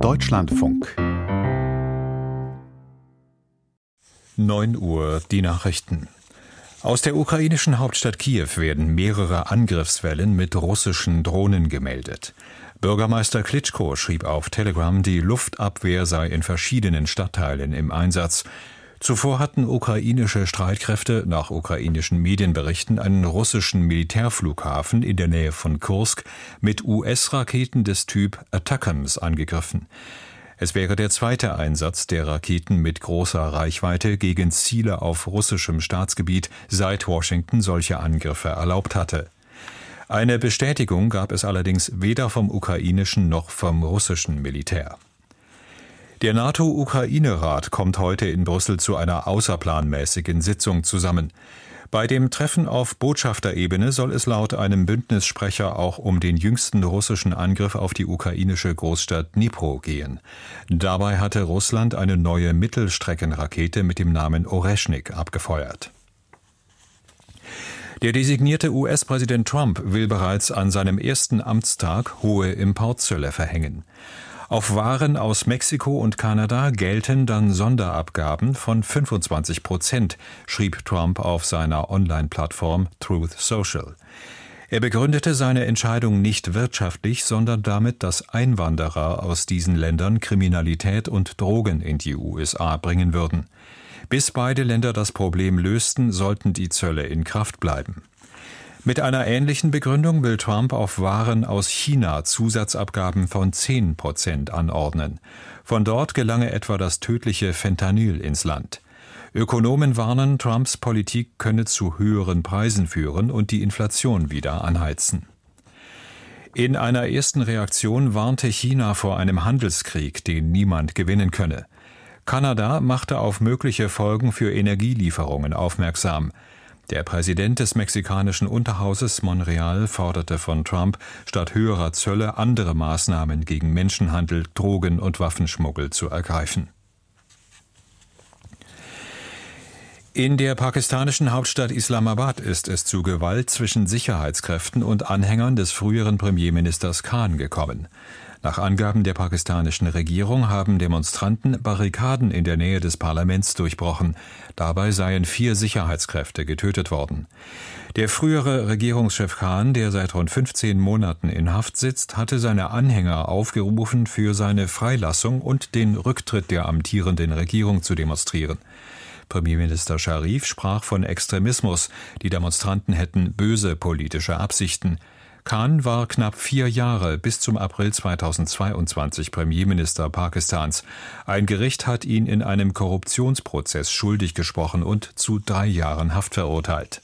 Deutschlandfunk. 9 Uhr, die Nachrichten. Aus der ukrainischen Hauptstadt Kiew werden mehrere Angriffswellen mit russischen Drohnen gemeldet. Bürgermeister Klitschko schrieb auf Telegram, die Luftabwehr sei in verschiedenen Stadtteilen im Einsatz. Zuvor hatten ukrainische Streitkräfte nach ukrainischen Medienberichten einen russischen Militärflughafen in der Nähe von Kursk mit US-Raketen des Typ Attackams angegriffen. Es wäre der zweite Einsatz der Raketen mit großer Reichweite gegen Ziele auf russischem Staatsgebiet, seit Washington solche Angriffe erlaubt hatte. Eine Bestätigung gab es allerdings weder vom ukrainischen noch vom russischen Militär. Der NATO-Ukraine-Rat kommt heute in Brüssel zu einer außerplanmäßigen Sitzung zusammen. Bei dem Treffen auf Botschafterebene soll es laut einem Bündnissprecher auch um den jüngsten russischen Angriff auf die ukrainische Großstadt Dnipro gehen. Dabei hatte Russland eine neue Mittelstreckenrakete mit dem Namen Oreschnik abgefeuert. Der designierte US-Präsident Trump will bereits an seinem ersten Amtstag hohe Importzölle verhängen. Auf Waren aus Mexiko und Kanada gelten dann Sonderabgaben von 25%, schrieb Trump auf seiner Online-Plattform Truth Social. Er begründete seine Entscheidung nicht wirtschaftlich, sondern damit, dass Einwanderer aus diesen Ländern Kriminalität und Drogen in die USA bringen würden. Bis beide Länder das Problem lösten, sollten die Zölle in Kraft bleiben. Mit einer ähnlichen Begründung will Trump auf Waren aus China Zusatzabgaben von 10% anordnen. Von dort gelange etwa das tödliche Fentanyl ins Land. Ökonomen warnen, Trumps Politik könne zu höheren Preisen führen und die Inflation wieder anheizen. In einer ersten Reaktion warnte China vor einem Handelskrieg, den niemand gewinnen könne. Kanada machte auf mögliche Folgen für Energielieferungen aufmerksam. Der Präsident des mexikanischen Unterhauses Monreal forderte von Trump, statt höherer Zölle andere Maßnahmen gegen Menschenhandel, Drogen- und Waffenschmuggel zu ergreifen. In der pakistanischen Hauptstadt Islamabad ist es zu Gewalt zwischen Sicherheitskräften und Anhängern des früheren Premierministers Khan gekommen. Nach Angaben der pakistanischen Regierung haben Demonstranten Barrikaden in der Nähe des Parlaments durchbrochen. Dabei seien 4 Sicherheitskräfte getötet worden. Der frühere Regierungschef Khan, der seit rund 15 Monaten in Haft sitzt, hatte seine Anhänger aufgerufen, für seine Freilassung und den Rücktritt der amtierenden Regierung zu demonstrieren. Premierminister Sharif sprach von Extremismus. Die Demonstranten hätten böse politische Absichten. Khan war knapp 4 Jahre bis zum April 2022 Premierminister Pakistans. Ein Gericht hat ihn in einem Korruptionsprozess schuldig gesprochen und zu 3 Jahren Haft verurteilt.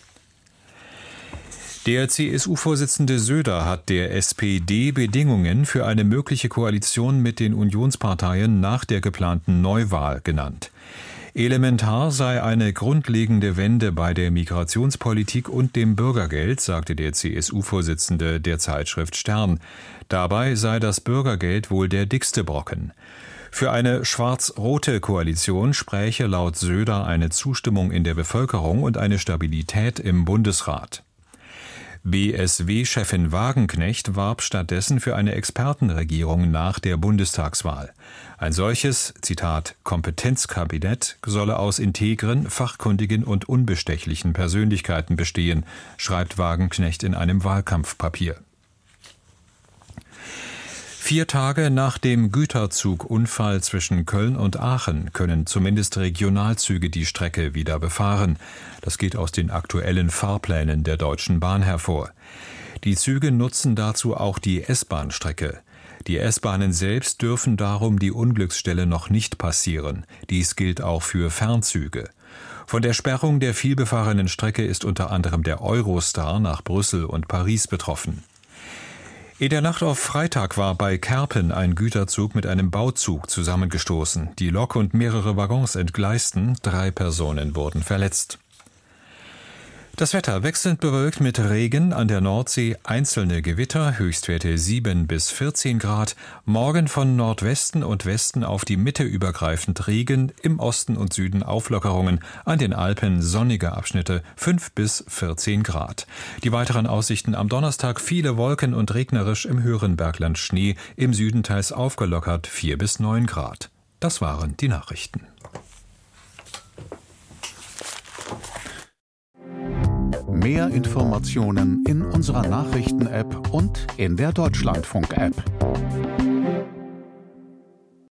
Der CSU-Vorsitzende Söder hat der SPD Bedingungen für eine mögliche Koalition mit den Unionsparteien nach der geplanten Neuwahl genannt. Elementar sei eine grundlegende Wende bei der Migrationspolitik und dem Bürgergeld, sagte der CSU-Vorsitzende der Zeitschrift Stern. Dabei sei das Bürgergeld wohl der dickste Brocken. Für eine schwarz-rote Koalition spräche laut Söder eine Zustimmung in der Bevölkerung und eine Stabilität im Bundesrat. BSW-Chefin Wagenknecht warb stattdessen für eine Expertenregierung nach der Bundestagswahl. Ein solches, Zitat, Kompetenzkabinett solle aus integren, fachkundigen und unbestechlichen Persönlichkeiten bestehen, schreibt Wagenknecht in einem Wahlkampfpapier. 4 Tage nach dem Güterzugunfall zwischen Köln und Aachen können zumindest Regionalzüge die Strecke wieder befahren. Das geht aus den aktuellen Fahrplänen der Deutschen Bahn hervor. Die Züge nutzen dazu auch die S-Bahn-Strecke. Die S-Bahnen selbst dürfen darum die Unglücksstelle noch nicht passieren. Dies gilt auch für Fernzüge. Von der Sperrung der vielbefahrenen Strecke ist unter anderem der Eurostar nach Brüssel und Paris betroffen. In der Nacht auf Freitag war bei Kerpen ein Güterzug mit einem Bauzug zusammengestoßen. Die Lok und mehrere Waggons entgleisten, 3 Personen wurden verletzt. Das Wetter wechselnd bewölkt mit Regen, an der Nordsee einzelne Gewitter, Höchstwerte 7 bis 14 Grad. Morgen von Nordwesten und Westen auf die Mitte übergreifend Regen, im Osten und Süden Auflockerungen, an den Alpen sonnige Abschnitte 5 bis 14 Grad. Die weiteren Aussichten am Donnerstag: viele Wolken und regnerisch, im höheren Bergland Schnee, im Süden teils aufgelockert 4 bis 9 Grad. Das waren die Nachrichten. Mehr Informationen in unserer Nachrichten-App und in der Deutschlandfunk-App.